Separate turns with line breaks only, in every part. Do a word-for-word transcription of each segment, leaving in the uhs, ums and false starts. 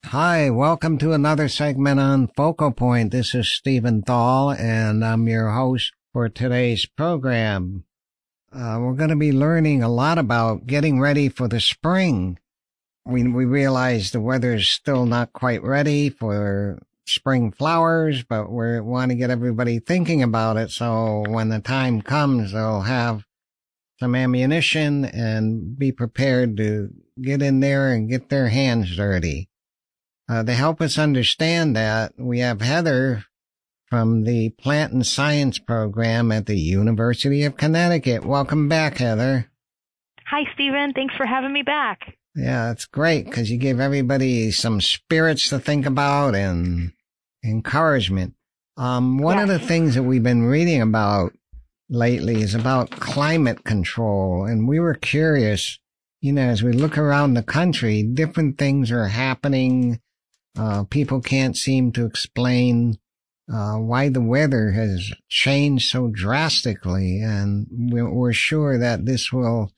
Hi, welcome to another segment on Focal Point. This is Stephen Thal, and I'm your host for today's program. Uh, we're going to be learning a lot about getting ready for the spring. We, we realize the weather's still not quite ready for spring flowers, but we want to get everybody thinking about it so when the time comes, they'll have some ammunition and be prepared to get in there and get their hands dirty. Uh, to help us understand that, we have Heather from the Plant and Science program at the University of Connecticut. Welcome back, Heather.
Hi, Stephen. Thanks for having me back.
Yeah, that's great because you give everybody some spirits to think about and encouragement. Um, one
yes.
of the things that we've been reading about lately is about climate control, and we were curious, you know, as we look around the country, different things are happening. Uh, people can't seem to explain uh, why the weather has changed so drastically, and we're, we're sure that this will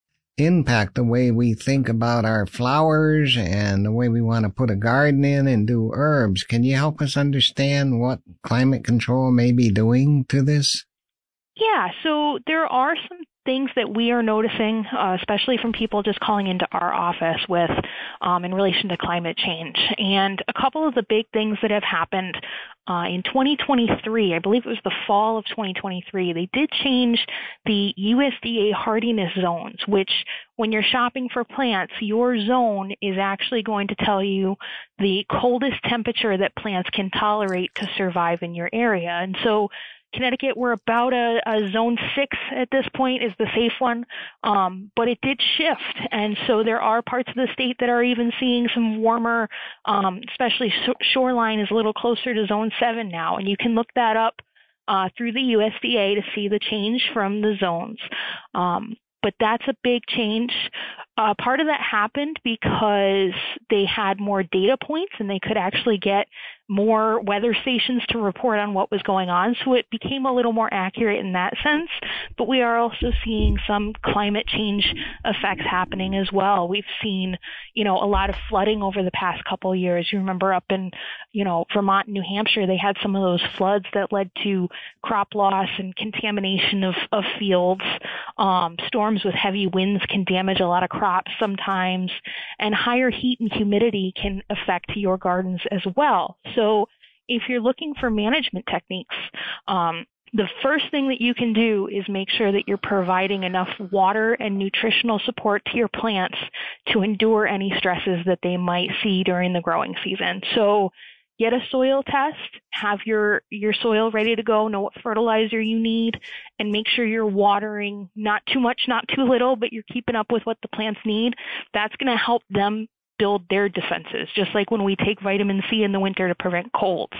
impact the way we think about our flowers and the way we want to put a garden in and do herbs. Can you help us understand what climate control may be doing to this?
Yeah, so there are some things that we are noticing, uh, especially from people just calling into our office with um, in relation to climate change. And a couple of the big things that have happened uh, in twenty twenty-three, I believe it was the fall of twenty twenty-three, they did change the U S D A hardiness zones, which when you're shopping for plants, your zone is actually going to tell you the coldest temperature that plants can tolerate to survive in your area. And so Connecticut, we're about a, a zone six at this point is the safe one, um, but it did shift. And so there are parts of the state that are even seeing some warmer, um, especially sh- shoreline is a little closer to zone seven now. And you can look that up uh, through the U S D A to see the change from the zones. Um, but that's a big change. Uh, part of that happened because they had more data points and they could actually get more weather stations to report on what was going on. So it became a little more accurate in that sense. But we are also seeing some climate change effects happening as well. We've seen, you know, a lot of flooding over the past couple of years. You remember up in, you know, Vermont and New Hampshire, they had some of those floods that led to crop loss and contamination of, of fields. Um, storms with heavy winds can damage a lot of crops sometimes, and higher heat and humidity can affect your gardens as well. So if you're looking for management techniques, um, the first thing that you can do is make sure that you're providing enough water and nutritional support to your plants to endure any stresses that they might see during the growing season. So get a soil test, have your, your soil ready to go, know what fertilizer you need, and make sure you're watering not too much, not too little, but you're keeping up with what the plants need. That's going to help them build their defenses, just like when we take vitamin C in the winter to prevent colds.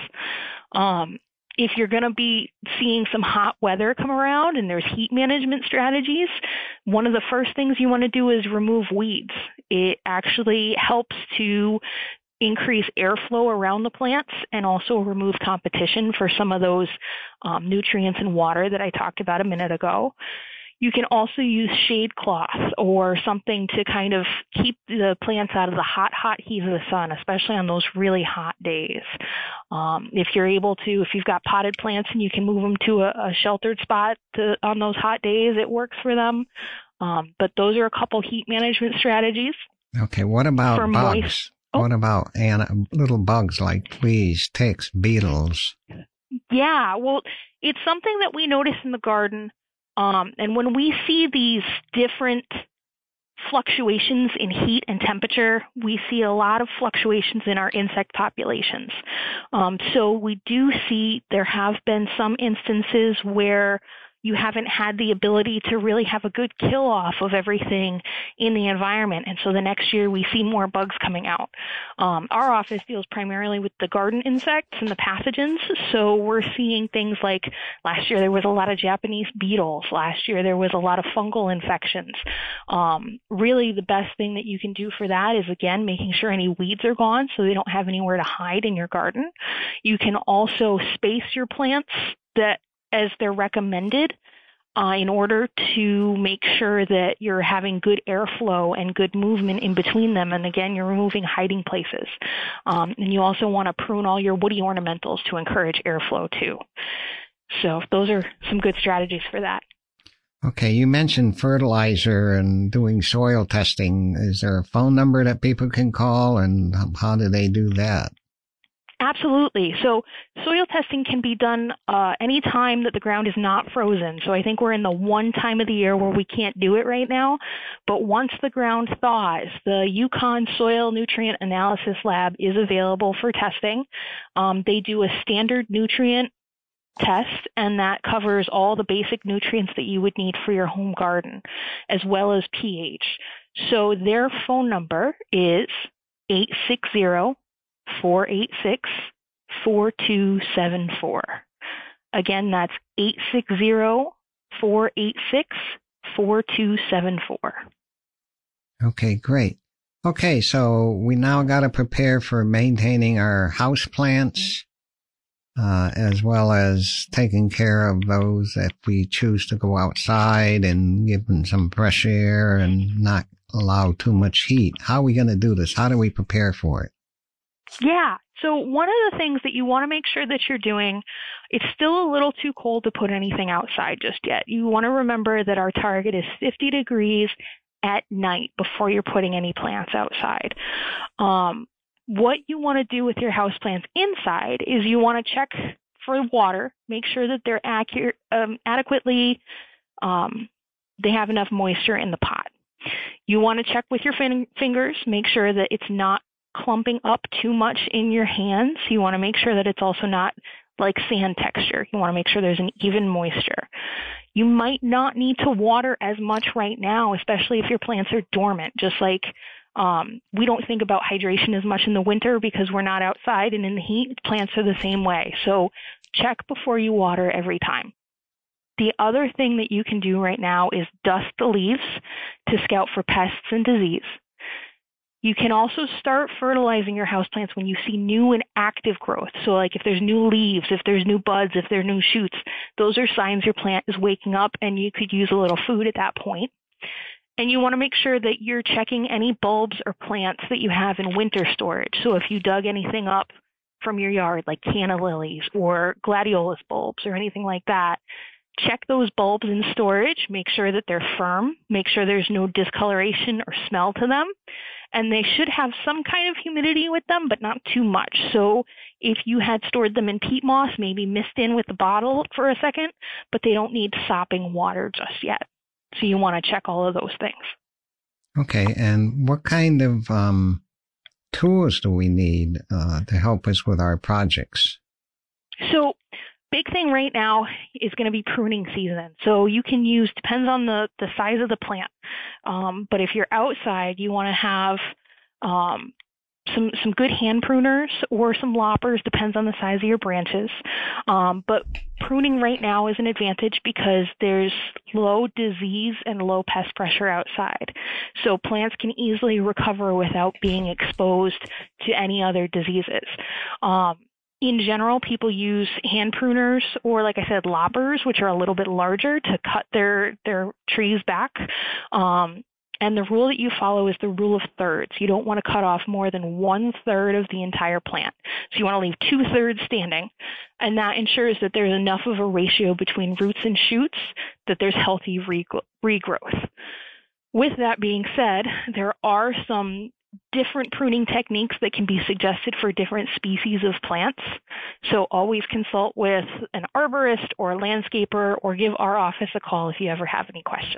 Um, if you're going to be seeing some hot weather come around and there's heat management strategies, one of the first things you want to do is remove weeds. It actually helps to increase airflow around the plants and also remove competition for some of those um, nutrients and water that I talked about a minute ago. You can also use shade cloth or something to kind of keep the plants out of the hot, hot heat of the sun, especially on those really hot days. Um, if you're able to, if you've got potted plants and you can move them to a, a sheltered spot to, on those hot days, it works for them. Um, but those are a couple heat management strategies.
Okay, what about
for
bugs?
Moist- oh.
What about an- little bugs like fleas, ticks, beetles?
Yeah, well, it's something that we notice in the garden. Um, and when we see these different fluctuations in heat and temperature, we see a lot of fluctuations in our insect populations. Um, so we do see there have been some instances where you haven't had the ability to really have a good kill off of everything in the environment. And so the next year we see more bugs coming out. Um, our office deals primarily with the garden insects and the pathogens. So we're seeing things like last year there was a lot of Japanese beetles. Last year there was a lot of fungal infections. Um, really the best thing that you can do for that is, again, making sure any weeds are gone so they don't have anywhere to hide in your garden. You can also space your plants that as they're recommended. uh, in order to make sure that you're having good airflow and good movement in between them. And again, you're removing hiding places. Um, and you also want to prune all your woody ornamentals to encourage airflow too. So those are some good strategies for that.
Okay, you mentioned fertilizer and doing soil testing. Is there a phone number that people can call, and how do they do that?
Absolutely. So soil testing can be done uh, any time that the ground is not frozen. So I think we're in the one time of the year where we can't do it right now. But once the ground thaws, the Yukon Soil Nutrient Analysis Lab is available for testing. Um, they do a standard nutrient test, and that covers all the basic nutrients that you would need for your home garden, as well as pH. So their phone number is eight six zero, four eight six, four two seven four. Again, that's eight six zero, four eight six, four two seven four.
Okay, great. Okay, so we now got to prepare for maintaining our house plants, uh, as well as taking care of those if we choose to go outside and give them some fresh air and not allow too much heat. How are we going to do this? How do we prepare for it?
Yeah. So one of the things that you want to make sure that you're doing, it's still a little too cold to put anything outside just yet. You want to remember that our target is fifty degrees at night before you're putting any plants outside. Um, what you want to do with your houseplants inside is you want to check for water, make sure that they're accurate, um, adequately, um, they have enough moisture in the pot. You want to check with your fin- fingers, make sure that it's not clumping up too much in your hands. You want to make sure that it's also not like sand texture. You want to make sure there's an even moisture. You might not need to water as much right now, especially if your plants are dormant. Just like um, we don't think about hydration as much in the winter because we're not outside, and in the heat, plants are the same way. So check before you water every time. The other thing that you can do right now is dust the leaves to scout for pests and disease. You can also start fertilizing your houseplants when you see new and active growth. So like if there's new leaves, if there's new buds, if there are new shoots, those are signs your plant is waking up and you could use a little food at that point. And you want to make sure that you're checking any bulbs or plants that you have in winter storage. So if you dug anything up from your yard, like canna lilies or gladiolus bulbs or anything like that, check those bulbs in storage, make sure that they're firm, make sure there's no discoloration or smell to them. And they should have some kind of humidity with them, but not too much. So if you had stored them in peat moss, maybe mist in with the bottle for a second, but they don't need sopping water just yet. So you want to check all of those things.
Okay, and what kind of um, tools do we need uh, to help us with our projects?
So big thing right now is going to be pruning season. So you can use, depends on the, the size of the plant. Um, but if you're outside, you want to have um, some some good hand pruners or some loppers, depends on the size of your branches. Um, but pruning right now is an advantage because there's low disease and low pest pressure outside. So plants can easily recover without being exposed to any other diseases. Um, In general, people use hand pruners or, like I said, loppers, which are a little bit larger to cut their, their trees back. Um, and the rule that you follow is the rule of thirds. You don't want to cut off more than one third of the entire plant. So you want to leave two thirds standing. And that ensures that there's enough of a ratio between roots and shoots that there's healthy regrowth. With that being said, there are some different pruning techniques that can be suggested for different species of plants. So always consult with an arborist or a landscaper or give our office a call if you ever have any questions.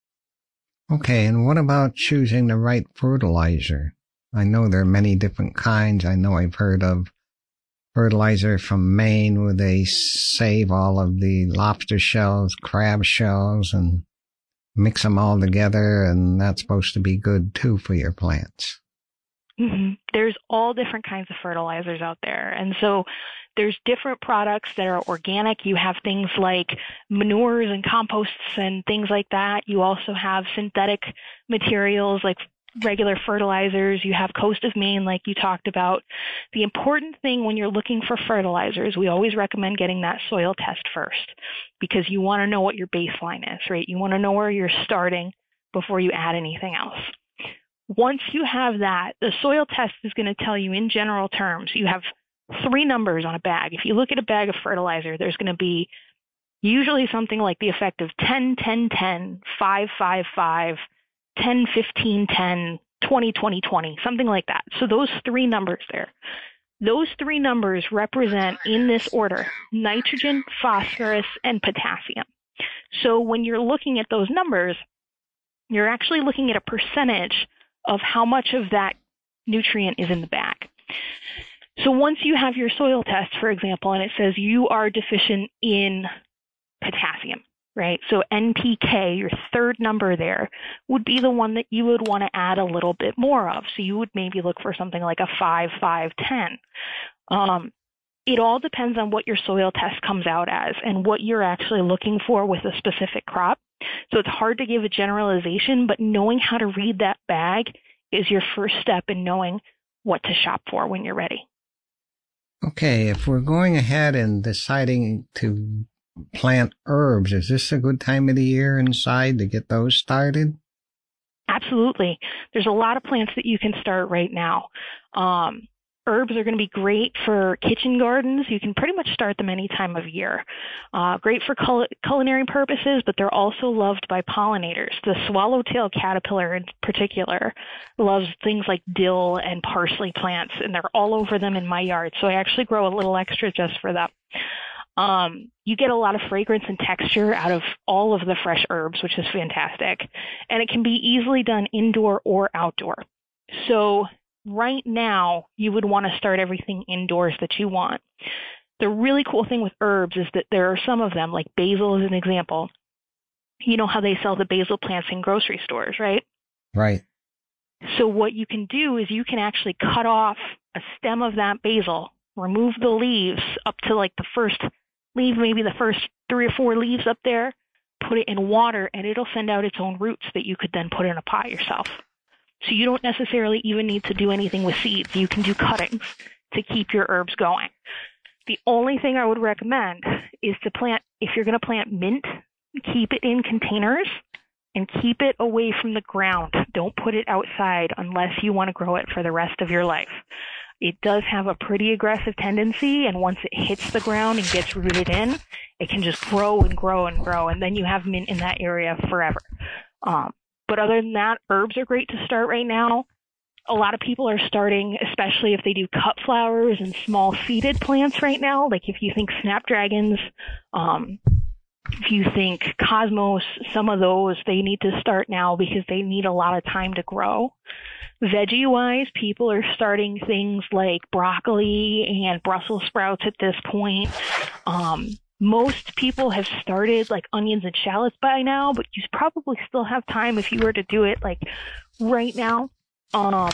Okay, and what about choosing the right fertilizer? I know there are many different kinds. I know I've heard of fertilizer from Maine where they save all of the lobster shells, crab shells, and mix them all together, and that's supposed to be good too for your plants.
Mm-hmm. There's all different kinds of fertilizers out there. And so there's different products that are organic. You have things like manures and composts and things like that. You also have synthetic materials like regular fertilizers. You have Coast of Maine, like you talked about. The important thing when you're looking for fertilizers, we always recommend getting that soil test first because you want to know what your baseline is, right? You want to know where you're starting before you add anything else. Once you have that, the soil test is going to tell you in general terms, you have three numbers on a bag. If you look at a bag of fertilizer, there's going to be usually something like the effect of ten, ten, ten, five, five, five, ten, fifteen, ten, twenty, twenty, twenty, something like that. So those three numbers there, those three numbers represent in this order, nitrogen, phosphorus, and potassium. So when you're looking at those numbers, you're actually looking at a percentage of how much of that nutrient is in the bag. So once you have your soil test, for example, and it says you are deficient in potassium, right? So N P K, your third number there, would be the one that you would want to add a little bit more of. So you would maybe look for something like a five, five, ten. Um, it all depends on what your soil test comes out as and what you're actually looking for with a specific crop. So it's hard to give a generalization, but knowing how to read that bag is your first step in knowing what to shop for when you're ready.
Okay, if we're going ahead and deciding to plant herbs, is this a good time of the year inside to get those started?
Absolutely. There's a lot of plants that you can start right now. Um, herbs are going to be great for kitchen gardens. You can pretty much start them any time of year. Uh, great for cul- culinary purposes, but they're also loved by pollinators. The swallowtail caterpillar in particular loves things like dill and parsley plants, and they're all over them in my yard. So I actually grow a little extra just for them. Um, you get a lot of fragrance and texture out of all of the fresh herbs, which is fantastic. And it can be easily done indoor or outdoor. So right now, you would want to start everything indoors that you want. The really cool thing with herbs is that there are some of them, like basil is an example. You know how they sell the basil plants in grocery stores, right?
Right.
So what you can do is you can actually cut off a stem of that basil, remove the leaves up to like the first leave, maybe the first three or four leaves up there, put it in water, and it'll send out its own roots that you could then put in a pot yourself. So you don't necessarily even need to do anything with seeds. You can do cuttings to keep your herbs going. The only thing I would recommend is to plant, if you're going to plant mint, keep it in containers and keep it away from the ground. Don't put it outside unless you want to grow it for the rest of your life. It does have a pretty aggressive tendency, and once it hits the ground and gets rooted in, it can just grow and grow and grow, and then you have mint in that area forever. Um, but other than that, herbs are great to start right now. A lot of people are starting, especially if they do cut flowers and small seeded plants right now. Like if you think snapdragons, um, if you think cosmos, some of those, they need to start now because they need a lot of time to grow. Veggie-wise, people are starting things like broccoli and Brussels sprouts at this point. Um, most people have started like onions and shallots by now, but you probably still have time if you were to do it like right now. Um,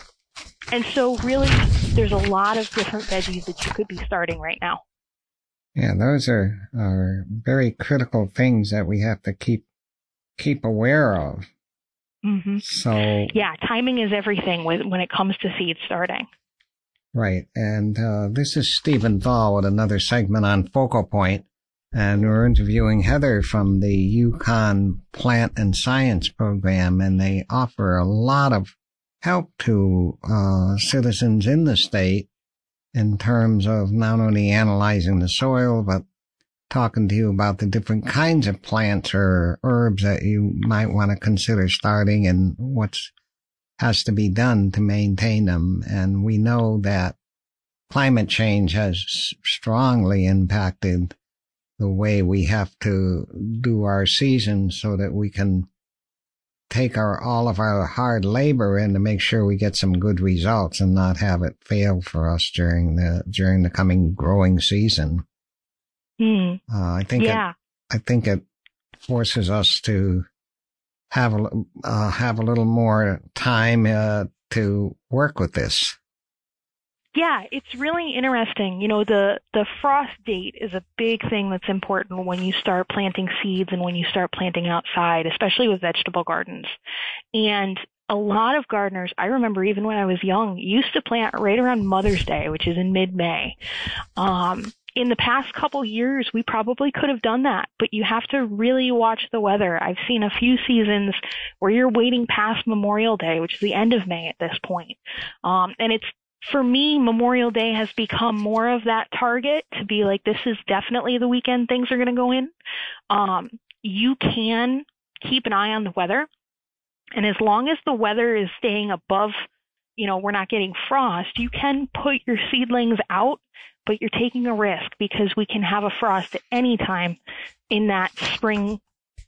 and so really, there's a lot of different veggies that you could be starting right now.
Yeah, those are, are very critical things that we have to keep keep aware of.
Mm-hmm.
So
yeah, timing is everything with, when it comes to seed starting.
Right, and uh, this is Stephen Thal with another segment on Focal Point, and we're interviewing Heather from the UConn Plant and Science program, and they offer a lot of help to uh, citizens in the state in terms of not only analyzing the soil, but talking to you about the different kinds of plants or herbs that you might want to consider starting and what has to be done to maintain them. And we know that climate change has strongly impacted the way we have to do our seasons so that we can take our all of our hard labor in to make sure we get some good results and not have it fail for us during the during the coming growing season.
Mm.
Uh, I think
yeah.
it, I think it forces us to have a uh, have a little more time uh, to work with this.
Yeah, it's really interesting. You know, the, the frost date is a big thing that's important when you start planting seeds and when you start planting outside, especially with vegetable gardens. And a lot of gardeners, I remember even when I was young, used to plant right around Mother's Day, which is in mid-May. Um, in the past couple years, we probably could have done that, but you have to really watch the weather. I've seen a few seasons where you're waiting past Memorial Day, which is the end of May at this point. Um, and it's, for me, Memorial Day has become more of that target to be like, this is definitely the weekend things are going to go in. Um, you can keep an eye on the weather. And as long as the weather is staying above, you know, we're not getting frost, you can put your seedlings out, but you're taking a risk because we can have a frost at any time in that spring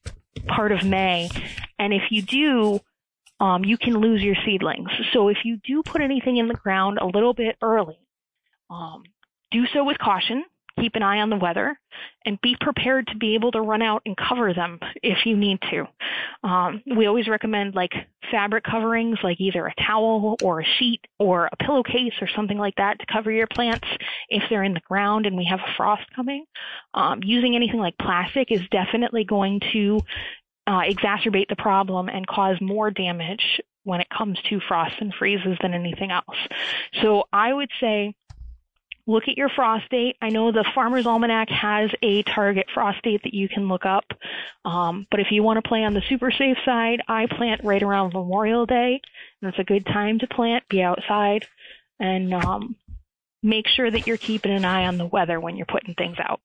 part of May. And if you do, um, you can lose your seedlings. So if you do put anything in the ground a little bit early, um, do so with caution. Keep an eye on the weather, and be prepared to be able to run out and cover them if you need to. Um, we always recommend like fabric coverings, like either a towel or a sheet or a pillowcase or something like that to cover your plants if they're in the ground and we have a frost coming. Um, using anything like plastic is definitely going to uh, exacerbate the problem and cause more damage when it comes to frosts and freezes than anything else. So I would say, look at your frost date. I know the Farmer's Almanac has a target frost date that you can look up. Um, but if you want to play on the super safe side, I plant right around Memorial Day. And it's a good time to plant, be outside, and um, make sure that you're keeping an eye on the weather when you're putting things out.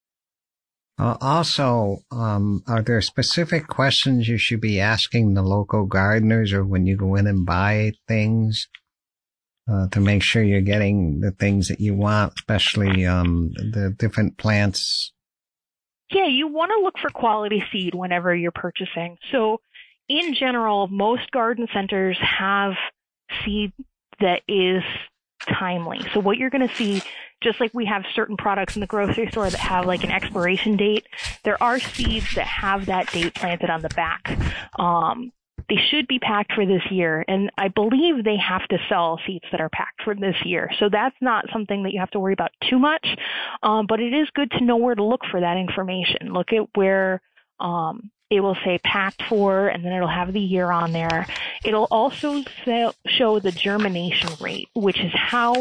Uh, also, um, are there specific questions you should be asking the local gardeners or when you go in and buy things? Uh, to make sure you're getting the things that you want, especially um, the different plants?
Yeah, you want to look for quality seed whenever you're purchasing. So in general, most garden centers have seed that is timely. So what you're going to see, just like we have certain products in the grocery store that have like an expiration date, there are seeds that have that date planted on the back. Um, They should be packed for this year, and I believe they have to sell seeds that are packed for this year. So that's not something that you have to worry about too much, um, but it is good to know where to look for that information. Look at where um, it will say packed for, and then it'll have the year on there. It'll also say, show the germination rate, which is how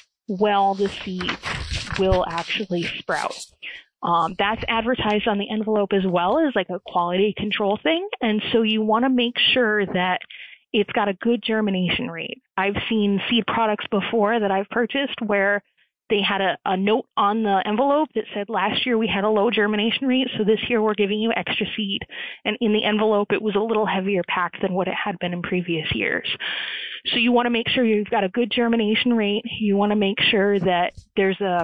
well the seeds will actually sprout. Um, that's advertised on the envelope as well as like a quality control thing. And so you want to make sure that it's got a good germination rate. I've seen seed products before that I've purchased where they had a, a note on the envelope that said last year we had a low germination rate, so this year we're giving you extra seed. And in the envelope, it was a little heavier packed than what it had been in previous years. So you want to make sure you've got a good germination rate. You want to make sure that there's a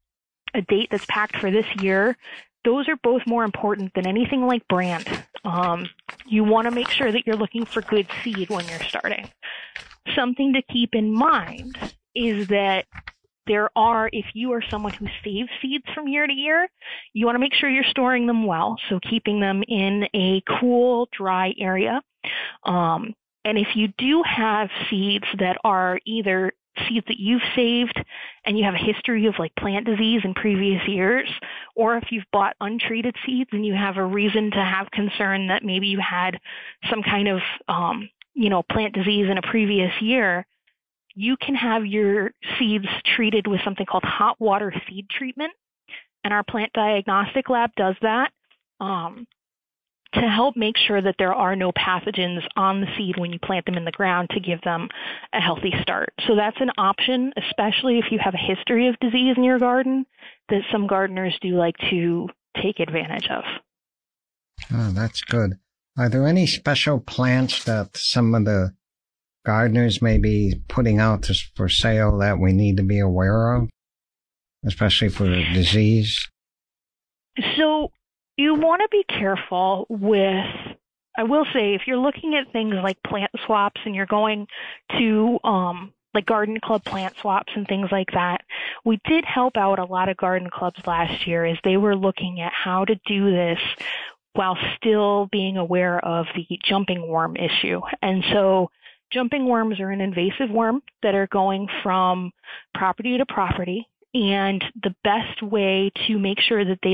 a date that's packed for this year. Those are both more important than anything like brand. Um, you want to make sure that you're looking for good seed when you're starting. Something to keep in mind is that there are, if you are someone who saves seeds from year to year, you want to make sure you're storing them well, so keeping them in a cool, dry area. Um, and if you do have seeds that are either seeds that you've saved and you have a history of like plant disease in previous years, or if you've bought untreated seeds and you have a reason to have concern that maybe you had some kind of, um, you know, plant disease in a previous year, you can have your seeds treated with something called hot water seed treatment. And our plant diagnostic lab does that. Um, to help make sure that there are no pathogens on the seed when you plant them in the ground to give them a healthy start. So that's an option, especially if you have a history of disease in your garden, that some gardeners do like to take advantage of.
Oh, that's good. Are there any special plants that some of the gardeners may be putting out for sale that we need to be aware of, especially for the disease?
So you want to be careful with, I will say, if you're looking at things like plant swaps and you're going to um, like garden club plant swaps and things like that, we did help out a lot of garden clubs last year as they were looking at how to do this while still being aware of the jumping worm issue. And so jumping worms are an invasive worm that are going from property to property. And the best way to make sure that they don't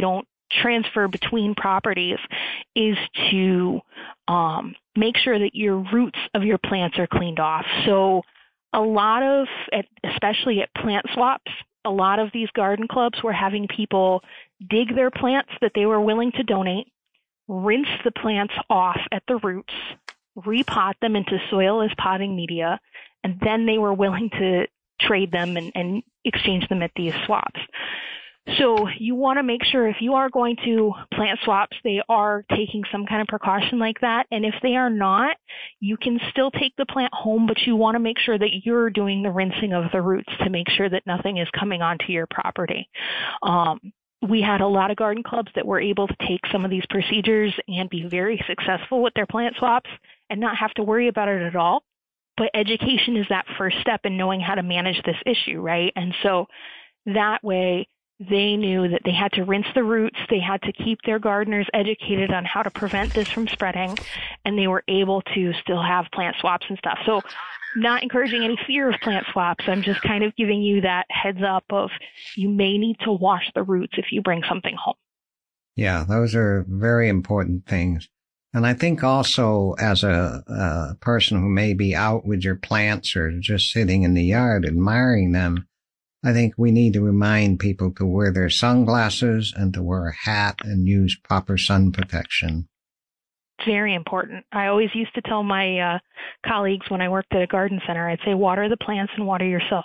transfer between properties is to um, make sure that your roots of your plants are cleaned off. So a lot of, especially at plant swaps, a lot of these garden clubs were having people dig their plants that they were willing to donate, rinse the plants off at the roots, repot them into soil as potting media, and then they were willing to trade them and, and exchange them at these swaps. So you want to make sure if you are going to plant swaps, they are taking some kind of precaution like that. And if they are not, you can still take the plant home, but you want to make sure that you're doing the rinsing of the roots to make sure that nothing is coming onto your property. Um, we had a lot of garden clubs that were able to take some of these procedures and be very successful with their plant swaps and not have to worry about it at all. But education is that first step in knowing how to manage this issue, right? And so that way, they knew that they had to rinse the roots, they had to keep their gardeners educated on how to prevent this from spreading, and they were able to still have plant swaps and stuff. So not encouraging any fear of plant swaps. I'm just kind of giving you that heads up of you may need to wash the roots if you bring something home.
Yeah, those are very important things. And I think also as a, a person who may be out with your plants or just sitting in the yard admiring them, I think we need to remind people to wear their sunglasses and to wear a hat and use proper sun protection.
Very important. I always used to tell my uh, colleagues when I worked at a garden center, I'd say, water the plants and water yourself.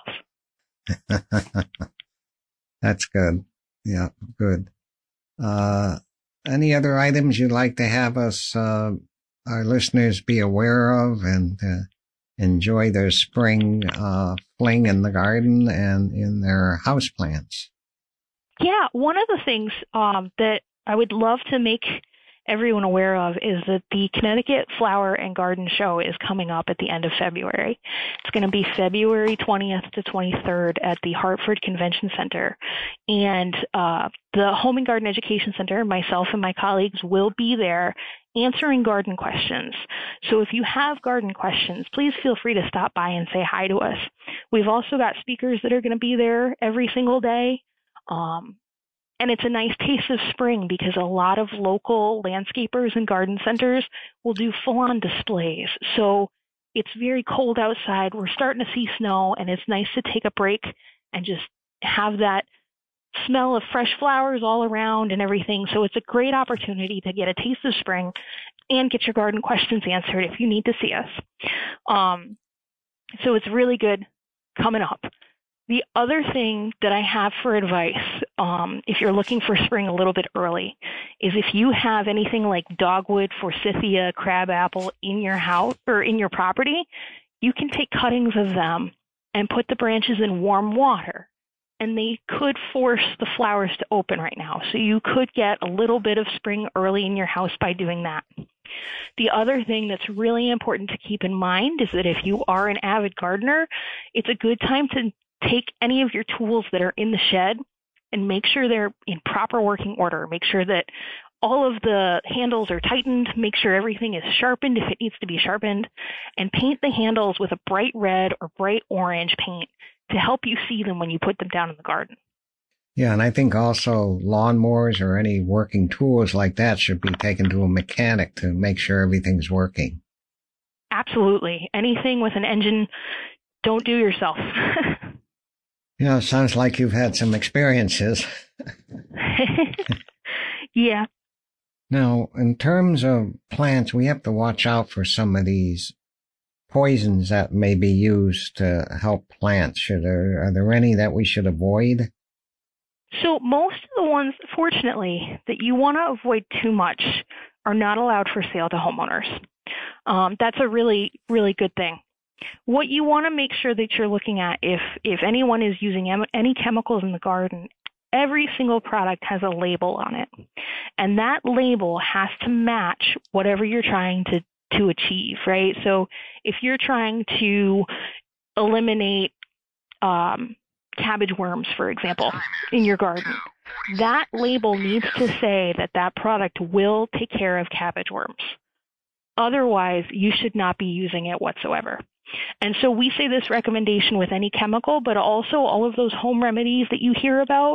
That's good. Yeah, good. Uh, any other items you'd like to have us, uh, our listeners be aware of and uh, enjoy their spring uh, fling in the garden and in their houseplants?
Yeah, one of the things um, that I would love to make everyone aware of is that the Connecticut Flower and Garden Show is coming up at the end of February. It's going to be February twentieth to twenty-third at the Hartford Convention Center. And uh, the Home and Garden Education Center, myself and my colleagues will be there answering garden questions. So if you have garden questions, please feel free to stop by and say hi to us. We've also got speakers that are going to be there every single day. Um, And it's a nice taste of spring because a lot of local landscapers and garden centers will do full-on displays. So it's very cold outside. We're starting to see snow, and it's nice to take a break and just have that smell of fresh flowers all around and everything. So it's a great opportunity to get a taste of spring and get your garden questions answered if you need to see us. Um, so it's really good coming up. The other thing that I have for advice, um, if you're looking for spring a little bit early, is if you have anything like dogwood, forsythia, crabapple in your house or in your property, you can take cuttings of them and put the branches in warm water, and they could force the flowers to open right now. So you could get a little bit of spring early in your house by doing that. The other thing that's really important to keep in mind is that if you are an avid gardener, it's a good time to take any of your tools that are in the shed and make sure they're in proper working order. Make sure that all of the handles are tightened. Make sure everything is sharpened if it needs to be sharpened. And paint the handles with a bright red or bright orange paint to help you see them when you put them down in the garden.
Yeah, and I think also lawnmowers or any working tools like that should be taken to a mechanic to make sure everything's working.
Absolutely. Anything with an engine, don't do yourself.
Yeah, sounds like you've had some experiences.
Yeah.
Now, in terms of plants, we have to watch out for some of these poisons that may be used to help plants. Should there, are there any that we should avoid?
So most of the ones, fortunately, that you want to avoid too much are not allowed for sale to homeowners. Um, that's a really, really good thing. What you want to make sure that you're looking at, if, if anyone is using em- any chemicals in the garden, every single product has a label on it. And that label has to match whatever you're trying to, to achieve, right? So if you're trying to eliminate um, cabbage worms, for example, in your garden, that label needs to say that that product will take care of cabbage worms. Otherwise, you should not be using it whatsoever. And so we say this recommendation with any chemical, but also all of those home remedies that you hear about,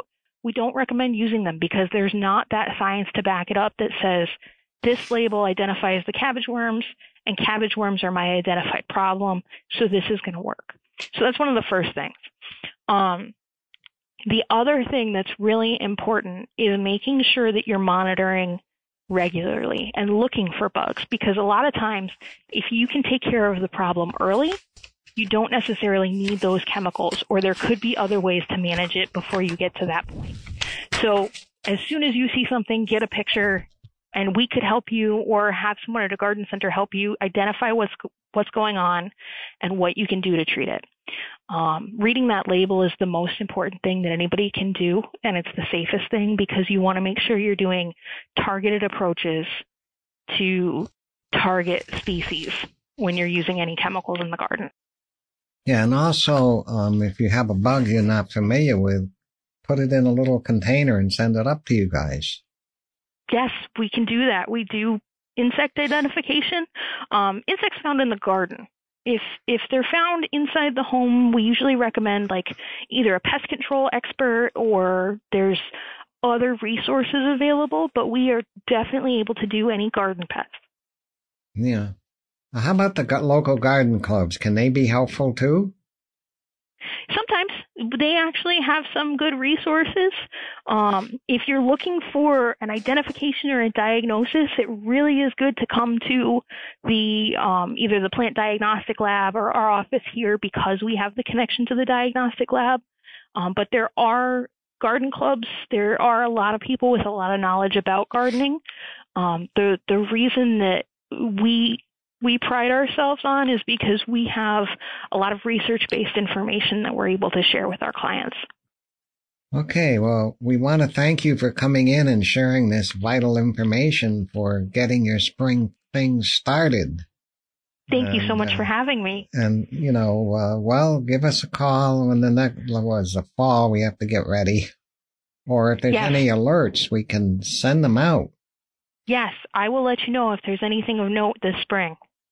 we don't recommend using them because there's not that science to back it up that says this label identifies the cabbage worms and cabbage worms are my identified problem, so this is going to work. So that's one of the first things. Um, the other thing that's really important is making sure that you're monitoring regularly and looking for bugs, because a lot of times if you can take care of the problem early, you don't necessarily need those chemicals, or there could be other ways to manage it before you get to that point. So as soon as you see something, get a picture, and we could help you or have someone at a garden center help you identify what's what's going on and what you can do to treat it. Um, reading that label is the most important thing that anybody can do, and it's the safest thing because you want to make sure you're doing targeted approaches to target species when you're using any chemicals in the garden.
Yeah, and also, um, if you have a bug you're not familiar with, put it in a little container and send it up to you guys.
Yes, we can do that. We do insect identification. Um, insects found in the garden. If if they're found inside the home, we usually recommend like either a pest control expert or there's other resources available, but we are definitely able to do any garden pest.
Yeah. How about the local garden clubs? Can they be helpful too?
Sometimes they actually have some good resources. Um, if you're looking for an identification or a diagnosis, it really is good to come to the um, either the plant diagnostic lab or our office here because we have the connection to the diagnostic lab. Um, but there are garden clubs. There are a lot of people with a lot of knowledge about gardening. Um, the the reason that we we pride ourselves on is because we have a lot of research-based information that we're able to share with our clients.
Okay, well, we want to thank you for coming in and sharing this vital information for getting your spring things started.
Thank
and,
you so much
uh,
for having me.
And, you know, uh, well, give us a call when the next was the fall. We have to get ready. Or if there's
yes.
any alerts, we can send them out.
Yes, I will let you know if there's anything of note this spring.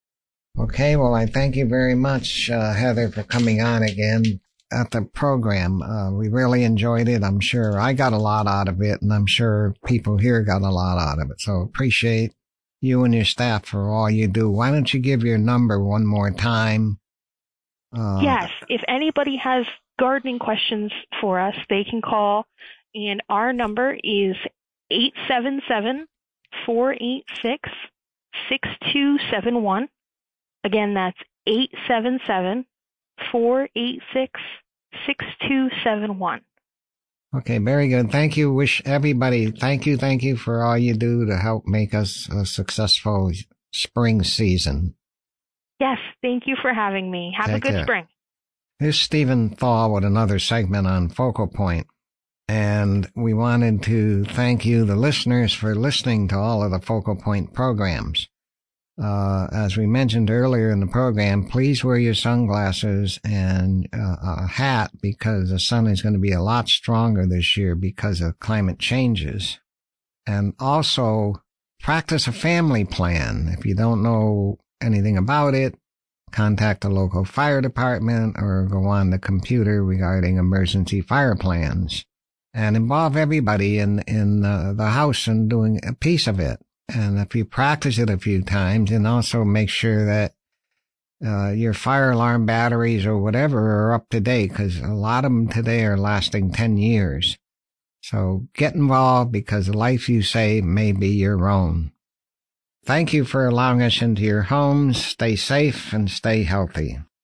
Okay, well, I thank you very much, uh, Heather, for coming on again at the program. Uh, we really enjoyed it. I'm sure I got a lot out of it, and I'm sure people here got a lot out of it. So appreciate you and your staff for all you do. Why don't you give your number one more time? Uh,
yes, if anybody has gardening questions for us, they can call, and our number is eight seven seven, four eight six, six two seven one. Again, that's eight seven seven, four eight six, six two seven one.
Okay, very good. Thank you. Wish everybody, thank you, thank you for all you do to help make us a successful spring season.
Yes, thank you for having me. Have
Take
a good
care.
spring.
Here's Stephen Thal with another segment on Focal Point. And we wanted to thank you, the listeners, for listening to all of the Focal Point programs. Uh, as we mentioned earlier in the program, please wear your sunglasses and uh, a hat because the sun is going to be a lot stronger this year because of climate changes. And also practice a family plan. If you don't know anything about it, contact the local fire department or go on the computer regarding emergency fire plans and involve everybody in, in uh, the house in doing a piece of it. And if you practice it a few times, and also make sure that uh, your fire alarm batteries or whatever are up to date, because a lot of them today are lasting ten years. So get involved because the life you save may be your own. Thank you for allowing us into your homes. Stay safe and stay healthy.